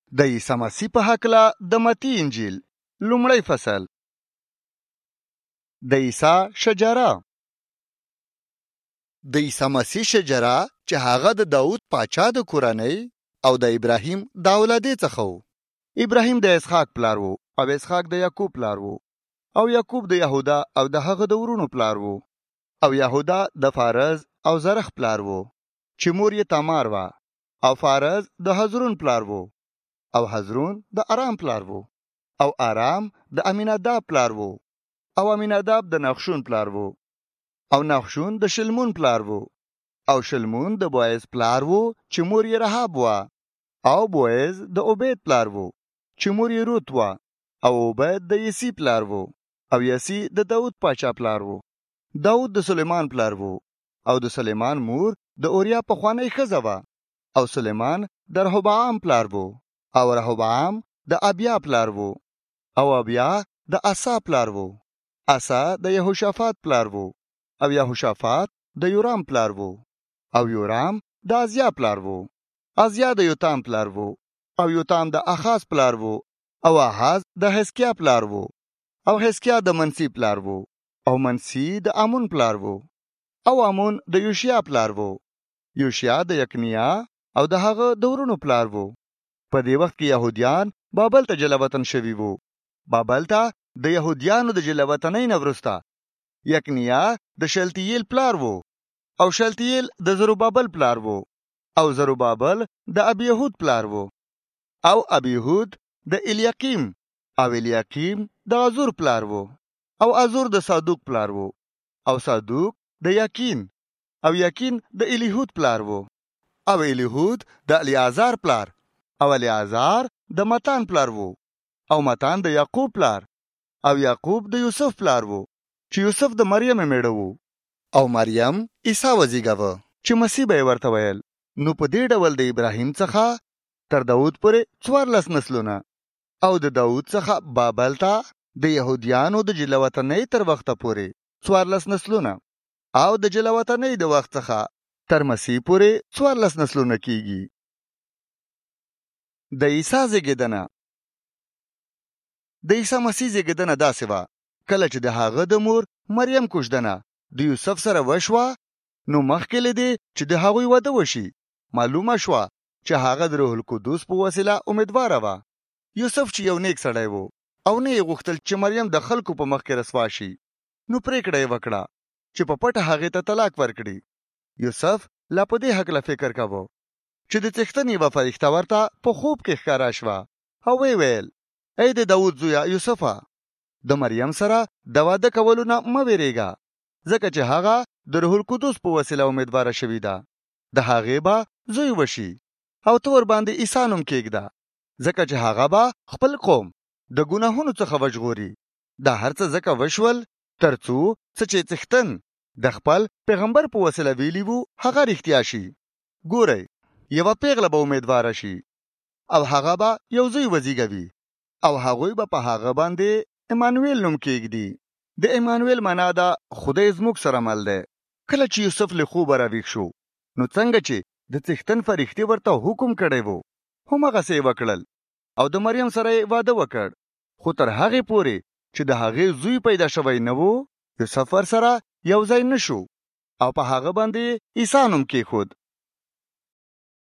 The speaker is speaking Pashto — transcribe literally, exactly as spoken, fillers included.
د عیسی مسیح په هکله د متی انجیل لومړی فصل. د عیسی شجره. د عیسی مسیح شجره چې هغه د داود پاچا د کورنۍ او د ابراهیم د اولادې څخه و. ابراهیم د اسحاق پلار وو او اسحاق د یعقوب پلار وو او یعقوب د یهودا او د هغه د ورونو پلار وو او یهودا د فارز او زرخ پلار وو چې مور یې تامار وه او فارز د حزرون پلار وو او حزرون د ارام پلار وو او ارام د امیناداب پلار وو او امیناداب د نخشون پلار وو او نخشون د شلمون پلار وو او شلمون د بوئز پلار وو چې مور یې رحاب وه او بوئز د عبید پلار وو چې مور یې روت وه او عبید د یسی پلار وو او یسی د داود پاچا پلار وو. داود د سلیمان پلار وو او د سلیمان مور د اوریا پخوانی ښځه وه او سلیمان د رهبعام پلار وو او رهبعام د ابیا پلار وو او ابیا د اسا پلار وو. اسا د یهوشافات پلار وو او یهوشافات د یورام پلار وو او یورام د ازیا پلار وو. ازیا د یوتام پلار وو او یوتام د اخاز پلار وو او احاز د حزقیا پلار وو او حزقیا د منسی پلار وو او منسی د امون پلار وو او امون د یوشیا پلار وو. یوشیا د یکنیا او د هغه د ورونو پلار وو. په دې وخت کې يهوديان بابل ته جلاوطن شوي وو. بابل ته د يهوديانو د جلاوطنۍ نه وروسته یکنیا د شلتیل پلار وو او شلتیل د زروبابل پلار وو او زروبابل د ابیهود پلار وو او ابیهود د الیاقیم او الیاقیم د ازور پلار وو او ازور د صادوق پلار وو او صادوق د یقین او یقین د الیهود پلار وو او الیهود د الیعازار پلار او الیعازار د متان پلار وو او متان د یعقوب پلار او یعقوب د یوسف پلار وو چې یوسف د مریم میړه وو او مریم عیسی وزیږاوه چې مسیح به ورته ویل. نو په دې ډول د ابراهیم څخه تر داود پورې څوارلس نسلونه او د داود څخه بابل ته د يهوديانو د جلاوطنۍ تر وخته پورې څوارلس نسلونه او د جلاوطنۍ د وخت څخه تر مسیح پورې څوارلس نسلونه کیږي. د عیسی زیږیدنه. د عیسی مسیح زیږیدنه داسې وه کله چې د هغه د مور مریم کوژدنه د یوسف سره وشوه نو مخکې له دې چې د هغوی واده وشي معلومه شوه چې هغه د روح القدس په وسیله امیدواره وه. یوسف چې یو نیک سړی وو او نه یې غوښتل چې مریم د خلکو په مخ کې رسوا شي نو پریکړه یې وکړه چې په پټه هغې ته طلاق ورکړي. یوسف لا په دې هکله فکر کاوه چې د څښتنې یوه فرښته ورته په خوب کې ښکاره شوه او ویې ویل ای د داود زویه یوسفه د مریم سره د واده کولو نه مه ویرېږه ځکه چې هغه د روح القدس په وسیله امیدواره شوې ده. د هغې به زوی وشي او ته ورباندې عیسی نوم کېږده ځکه چې هغه به خپل قوم د ګناهونو څخه وژغوري. دا هر څه ځکه وشول تر څو څه چې څښتن د خپل پیغمبر په وسیله ویلي وو هغه رښتیا شي. ګورئ یوه پیغله به امیدواره شي او هغه به یو زوی وزیږوي او هغوی به په هغه باندې امانویل نوم کېږدي. د امانویل معنا ده خدای زموږ سره مل دی. کله چې یوسف له خوبه راویښ شو نو څنګه چې د څښتن فرښتې ورته حکم کړی وو هماغسې یې وکړل او د مریم سره یې واده وکړ. خو تر هغې پورې چې د هغې زوی پیدا شوی نه وو یوسف ورسره یو ځای نه شو او په هغه باندې عیسی نوم کېښود